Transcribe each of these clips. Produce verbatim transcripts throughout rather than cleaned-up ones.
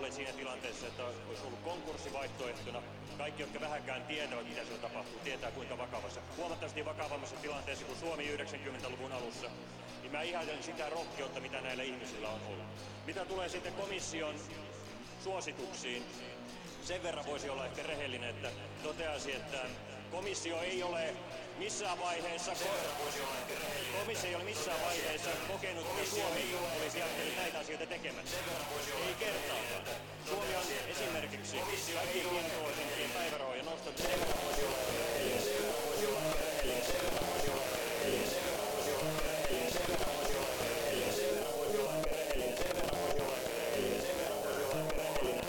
ollen siinä tilanteessa, että olisi ollut konkurssivaihtoehtona. Kaikki, jotka vähänkään tietävät, mitä siellä tapahtuu, tietää kuinka vakavassa, huomattavasti vakavammassa tilanteessa kuin Suomi yhdeksänkymmentäluvun alussa, niin mä ihailen sitä rohkeutta, mitä näillä ihmisillä on ollut. Mitä tulee sitten komission suosituksiin, sen verran voisi olla ehkä rehellinen, että toteasi, että komissio ei ole missään vaiheessa, komissio ei ole missään vaiheessa kokenut, että Suomi olisi jatkanut näitä asioita tekemässä. Ei kertaakaan. Suomi on esimerkiksi kaikkien pienituloisimpien päivärahoja nostanut. Sen verran voisi olla rehellinen, sen verran voisi olla rehellinen, sen verran voisi olla rehellinen, sen verran voisi olla rehellinen, sen verran voisi olla rehellinen, sen verran voisi olla rehellinen, sen verran voisi olla rehellinen, sen verran voisi olla rehellinen.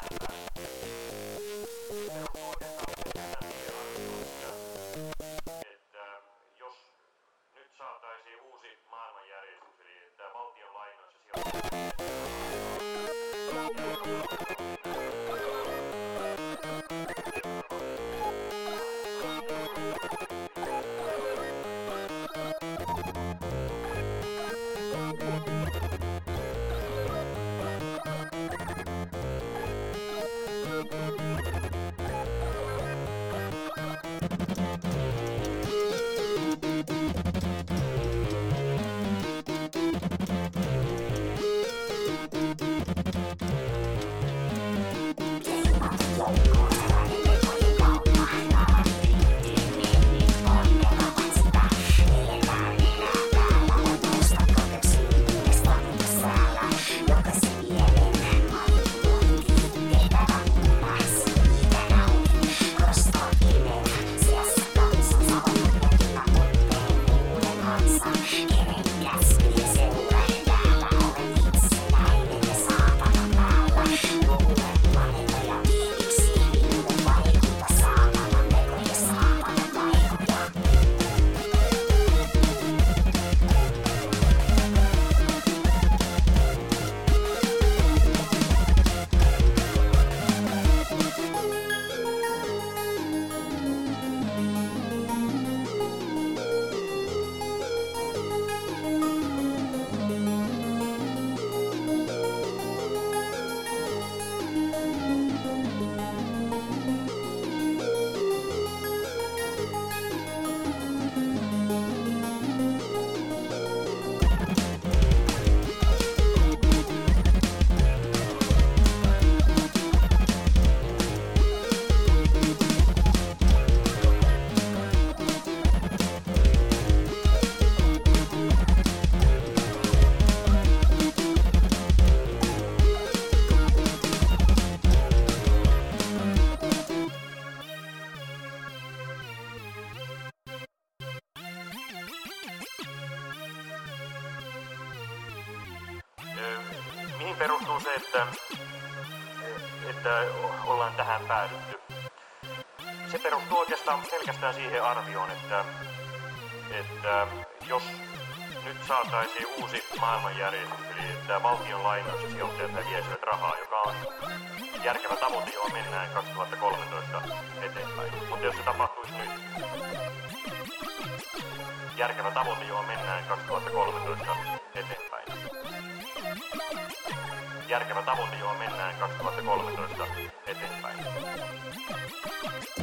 Että jos nyt saataisiin uusi maailmanjärjestys, eli että valtion lainoissa mihin perustuu se, että, että ollaan tähän päädytty? Se perustuu oikeastaan pelkästään siihen arvioon, että, että jos nyt saataisiin uusi maailmanjärjestys, eli että valtion lainoissa sijoittajat häviäisivät rahaa, joka on järkevä tavoite, johon mennään kaksituhattakolmetoista eteenpäin. Mutta jos se tapahtuisi nyt, järkevä tavoite, johon mennään kaksituhattakolmetoista eteenpäin. Järkevä tavoite, johon mennään kaksituhattakolmetoista eteenpäin.